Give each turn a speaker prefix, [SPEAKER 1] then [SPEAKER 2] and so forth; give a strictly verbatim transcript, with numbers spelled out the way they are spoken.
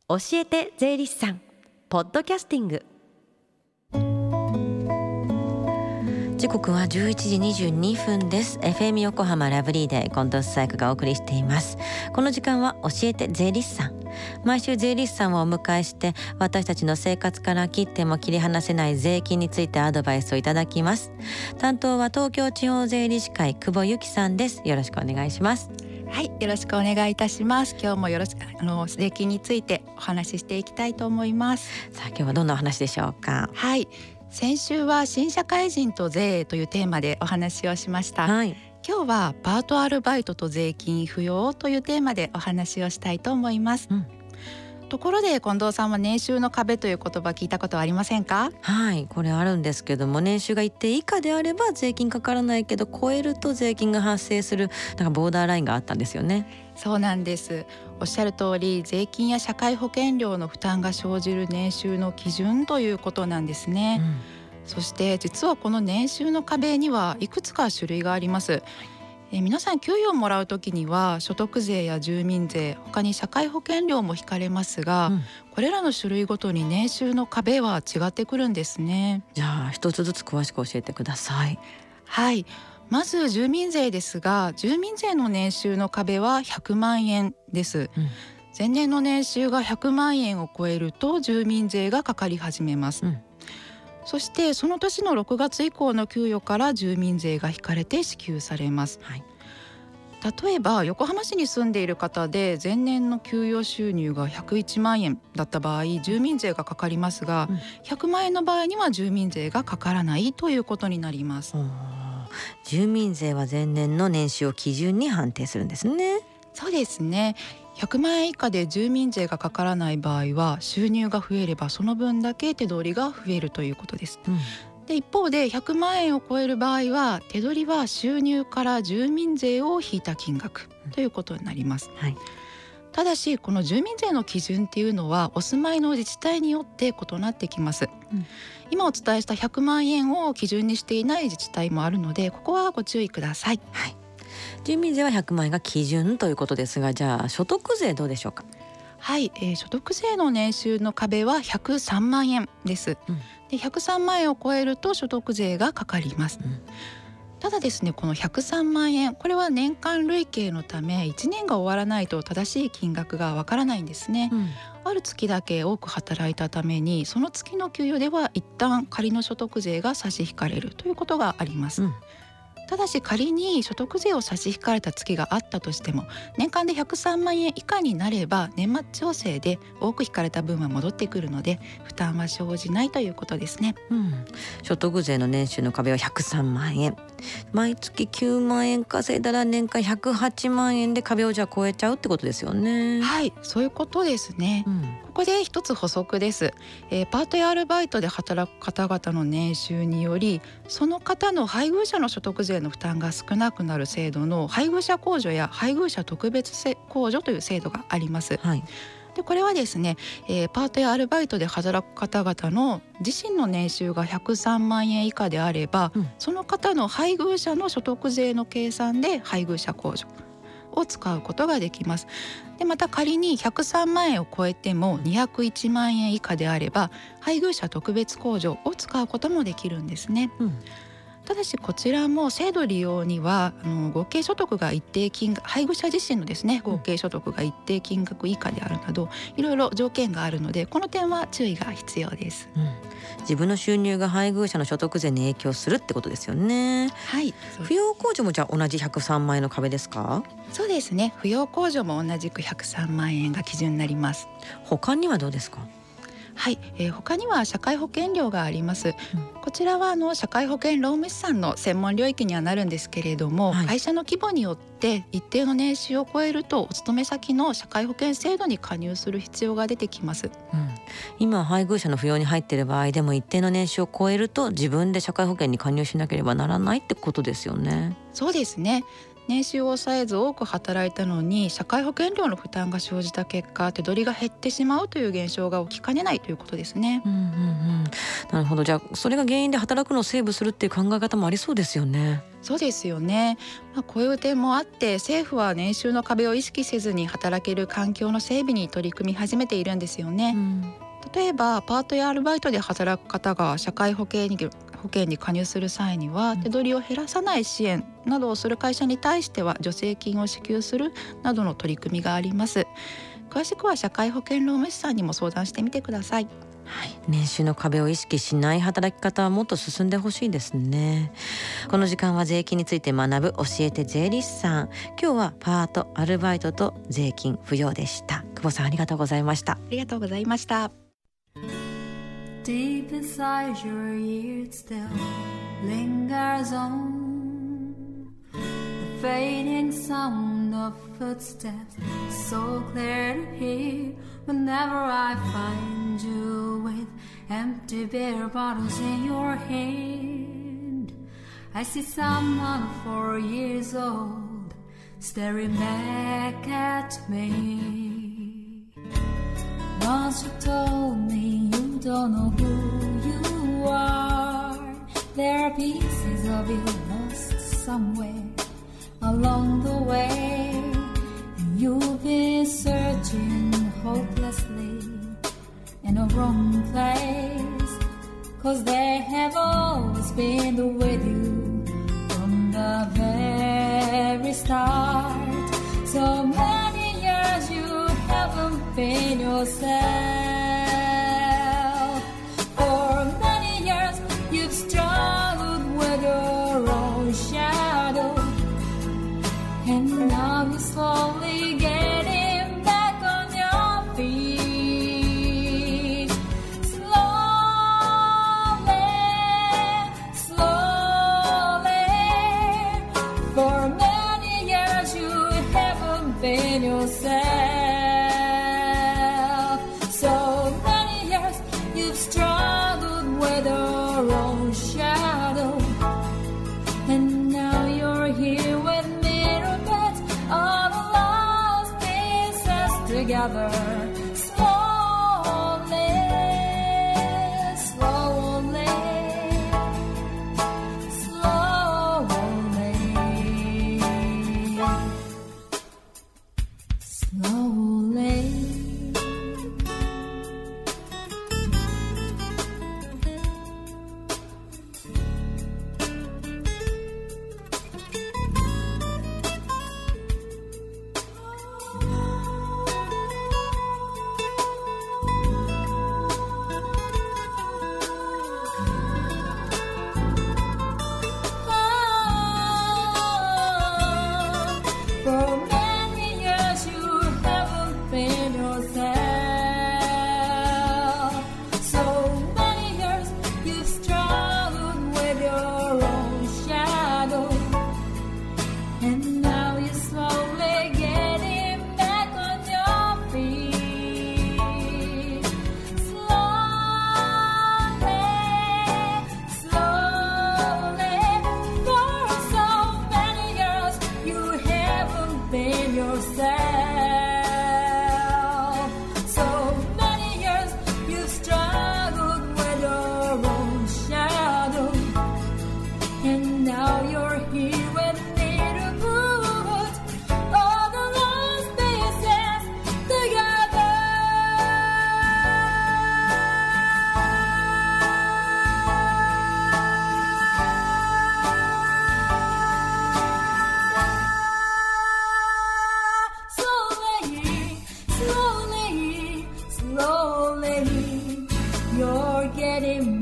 [SPEAKER 1] 教えて税理士さんポッドキャスティング。時刻はじゅういちじにじゅうにふんです。 エフエム 横浜ラブリーで近藤紗友香がお送りしています。この時間は教えて税理士さん。毎週税理士さんをお迎えして私たちの生活から切っても切り離せない税金についてアドバイスをいただきます。担当は東京地方税理士会久保由紀さんです。よろしくお願いします。
[SPEAKER 2] はい、よろしくお願いいたします。今日もよろしくあの税金についてお話ししていきたいと思います。
[SPEAKER 1] さあ今日はどんなお話でしょうか。
[SPEAKER 2] はい、先週は新社会人と税というテーマでお話をしました、
[SPEAKER 1] はい、
[SPEAKER 2] 今日はパートアルバイトと税金不要というテーマでお話をしたいと思います、うん、ところで近藤さんは年収の壁という言葉聞いたことはありませんか？
[SPEAKER 1] はい、これあるんですけども、年収が一定以下であれば税金かからないけど超えると税金が発生するなんかボーダーラインがあったんですよね。
[SPEAKER 2] そうなんです。おっしゃる通り、税金や社会保険料の負担が生じる年収の基準ということなんですね、うん、そして実はこの年収の壁にはいくつか種類があります。え皆さん給与をもらうときには所得税や住民税、他に社会保険料も引かれますが、うん、これらの種類ごとに年収の壁は違ってくるんですね。
[SPEAKER 1] じゃあ一つずつ詳しく教えてください。
[SPEAKER 2] はい、まず住民税ですが、住民税の年収の壁はひゃくまんえんです、うん、前年の年収がひゃくまんえんを超えると住民税がかかり始めます、うん、そしてその年のろくがつ以降の給与から住民税が引かれて支給されます、はい、例えば横浜市に住んでいる方で前年の給与収入がひゃくいちまんえんだった場合、住民税がかかりますが、うん、ひゃくまんえんの場合には住民税がかからないということになります。
[SPEAKER 1] 住民税は前年の年収を基準に判定するんですね。
[SPEAKER 2] そうですね。ひゃくまんえん以下で住民税がかからない場合は、収入が増えればその分だけ手取りが増えるということです、うん、で一方でひゃくまんえんを超える場合は手取りは収入から住民税を引いた金額ということになります、うん、はい、ただしこの住民税の基準っていうのはお住まいの自治体によって異なってきます、うん、今お伝えしたひゃくまんえんを基準にしていない自治体もあるので、ここはご注意ください。
[SPEAKER 1] はい、住民税はひゃくまんえんが基準ということですが、じゃあ所得税どうでしょうか？
[SPEAKER 2] はい、えー、所得税の年収の壁はひゃくさんまんえんです、うん、でひゃくさんまんえんを超えると所得税がかかります、うん、ただですね、このひゃくさんまんえん、これは年間累計のためいちねんが終わらないと正しい金額がわからないんですね、うん、ある月だけ多く働いたためにその月の給与では一旦仮の所得税が差し引かれるということがあります、うん、ただし仮に所得税を差し引かれた月があったとしても、年間でひゃくさんまんえん以下になれば年末調整で多く引かれた分は戻ってくるので負担は生じないということですね、
[SPEAKER 1] うん、所得税の年収の壁はひゃくさんまんえん、毎月きゅうまんえん稼いだら年間ひゃくはちまんえんで壁をじゃあ超えちゃうってことですよね。
[SPEAKER 2] はい、そういうことですね、うん、ここで一つ補足です、えー、パートやアルバイトで働く方々の年収によりその方の配偶者の所得税の負担が少なくなる制度の配偶者控除や配偶者特別控除という制度があります、はい、でこれはですね、えー、パートやアルバイトで働く方々の自身の年収がひゃくさんまんえん以下であれば、うん、その方の配偶者の所得税の計算で配偶者控除を使うことができます。でまた仮にひゃくさんまんえんを超えてもにひゃくいちまんえん以下であれば配偶者特別控除を使うこともできるんですね、うん、ただしこちらも制度利用にはあの合計所得が一定金額、配偶者自身のですね合計所得が一定金額以下であるなど、いろいろ条件があるのでこの点は注意が必要です、うん、
[SPEAKER 1] 自分の収入が配偶者の所得税に影響するってことですよね。
[SPEAKER 2] はい、
[SPEAKER 1] 扶養控除もじゃあ同じひゃくさんまんえんの壁ですか？
[SPEAKER 2] そうですね、扶養控除も同じくひゃくさんまんえんが基準になります。
[SPEAKER 1] 他にはどうですか？
[SPEAKER 2] はい、えー、他には社会保険料があります、うん、こちらはあの社会保険労務士さんの専門領域にはなるんですけれども、はい、会社の規模によって一定の年収を超えるとお勤め先の社会保険制度に加入する必要が出てきます、
[SPEAKER 1] うん、今配偶者の扶養に入っている場合でも一定の年収を超えると自分で社会保険に加入しなければならないってことですよね。
[SPEAKER 2] そうですね。 年収を抑えず多く働いたのに社会保険料の負担が生じた結果、手取りが減ってしまうという現象が起きかねないということですね。
[SPEAKER 1] うんうんうん、なるほど。じゃあそれが原因で働くのをセーブするっていう考え方もありそうですよね。
[SPEAKER 2] そうですよね、まあ、こういう点もあって政府は年収の壁を意識せずに働ける環境の整備に取り組み始めているんですよね。うん、例えばパートやアルバイトで働く方が社会保険に保険に加入する際には手取りを減らさない支援などをする会社に対しては助成金を支給するなどの取り組みがあります。詳しくは社会保険労務士さんにも相談してみてください。
[SPEAKER 1] はい、年収の壁を意識しない働き方はもっと進んでほしいですね。この時間は税金について学ぶ教えて税理士さん。今日はパート、アルバイトと税金不要でした。久保さんありがとうございました。
[SPEAKER 2] ありがとうございました。
[SPEAKER 3] Deep inside your ears still lingers on the fading sound of footsteps, so clear to hear whenever I find you with empty beer bottles in your hand. I see someone four years old staring back at me. Once you told me you don't know who you are, there are pieces of you lost somewhere along the way, and you've been searching hopelessly in a wrong place, 'cause they have always been with you from the very start. So many years you haven't been yourself. For many years you've struggled with your own shadow, and now you're slowly getting back on your feet. Slowly, slowly. For many years you haven't been yourself. So many years you've struggled with your own shadow, and now you're here with me to put all the lost pieces together. Slowly, slowly, slowly, slowly. For many years you haven't been yourself. So many years you've struggled with your own shadow, and now you're slowly getting back on your feet. Slowly, slowly. For so many years you haven't been yourself. So many years you've struggled with your own shadow, and now you're here with me to put all the lost pieces together. Slowly, slowly, slowly, you're getting